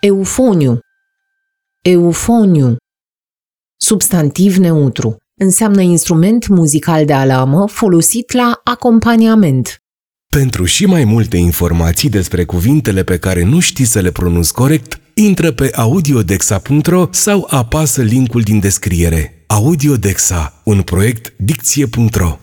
Eufoniu. Eufoniu. Substantiv neutru. Înseamnă instrument muzical de alamă folosit la acompaniament. Pentru și mai multe informații despre cuvintele pe care nu știi să le pronunți corect, intră pe audiodexa.ro sau apasă linkul din descriere. Audiodexa, un proiect dicție.ro.